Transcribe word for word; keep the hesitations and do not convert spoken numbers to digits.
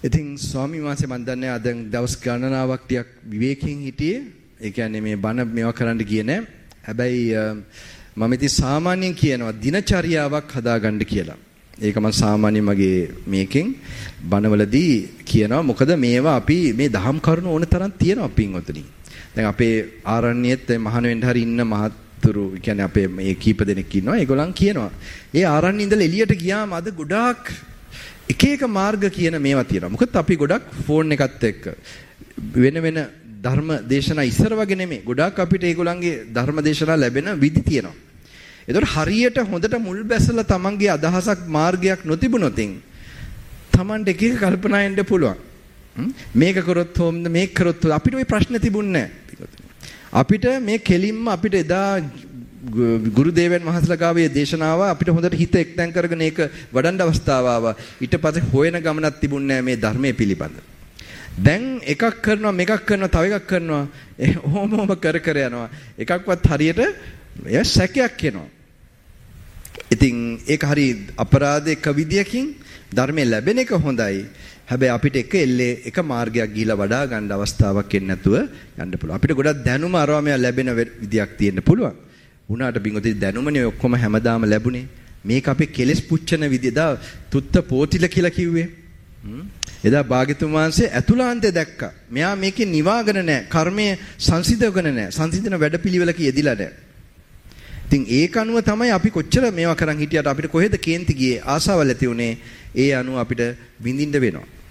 ඉතින් ස්වාමීන් වහන්සේ මම දන්නේ අද දවස් ගණනාවක් ටිකක් විවේකයෙන් හිටියේ. ඒ කියන්නේ මේ බණ මේවා කරන්න ගියේ නෑ. හැබැයි මම ඉතින් සාමාන්‍යයෙන් කියනවා දිනචරියාවක් හදාගන්න කියලා. ඒක මම සාමාන්‍යයෙන් මගේ මේකෙන් බණවලදී කියනවා. මොකද මේවා අපි මේ දහම් කරුණු ඕන තරම් තියෙනවා පින්වතුනි. දැන් අපේ ආරණ්‍යයේත් මහාන වෙන්න හරි ඉන්න මහත්තුරු කියන්නේ අපේ මේ කීප දෙනෙක් ඉන්නවා. ඒගොල්ලන් කියනවා. ඒ ආරණ්‍ය ඉඳලා එළියට ගියාම අද ගොඩාක් එක එක මාර්ග කියන මේවා තියෙනවා. මොකද අපි ගොඩක් ෆෝන් එකත් එක්ක වෙන වෙන ධර්ම දේශනා ඉස්සර වගේ නෙමෙයි. ගොඩාක් අපිට ඒගොල්ලන්ගේ ධර්ම දේශනා ලැබෙන විදි තියෙනවා. ඒතකොට හරියට හොඳට මුල් බැසලා තමන්ගේ අදහසක් මාර්ගයක් නොතිබුණොතින් තමන්ට එක එක කල්පනා එන්න පුළුවන්. මේක කරොත් හොම්ද මේක කරොත් අපිට ওই ප්‍රශ්න තිබුණේ නැහැ. අපිට මේ කෙලින්ම අපිට එදා ගුරු දේවයන් වහන්සේලා ගාවේ දේශනාව අපිට හොඳට හිත එක්තෙන් කරගෙන ඒක වඩන්න අවස්ථාව ආවා. ඊට පස්සේ හොයන ගමනක් තිබුණේ නැහැ මේ ධර්මයේ පිළිබඳ. දැන් එකක් කරනවා මේකක් කරනවා තව එකක් කරනවා ඔහොම ඔහොම කර කර යනවා. එකක්වත් හරියට එය සැකයක් එනවා. ඉතින් ඒක හරි අපරාධ එක විදියකින් ධර්මයේ ලැබෙන එක හොඳයි. හැබැයි අපිට එක එල්ලේ එක මාර්ගයක් ගිහිලා වඩා ගන්න අවස්ථාවක් එන්නේ නැතුව යන්න පුළුවන්. අපිට ගොඩක් දැනුම අරවමයා ලැබෙන විදියක් තියෙන්න පුළුවන්. උනාට බින්ගොති දැනුමනේ ඔක්කොම හැමදාම ලැබුණේ. මේක අපේ කෙලෙස් පුච්චන විදිය. දා තුත්ත පෝතිල කියලා කිව්වේ. එදා භාග්‍යතුන් වහන්සේ අතුලාන්තය දැක්කා. මෙයා මේකේ නිවාගෙන නැහැ. කර්මයේ සංසිඳවගෙන නැහැ. සංසිඳන වැඩපිළිවෙලක යෙදිලා නැහැ. ඉතින් ඒක අනුව තමයි අපි කොච්චර මේවා කරන් හිටියට අපිට කොහෙද කේන්ති ගියේ ආසාවල් ඇති උනේ. ඒ අනුව අපිට විඳින්න වෙනවා.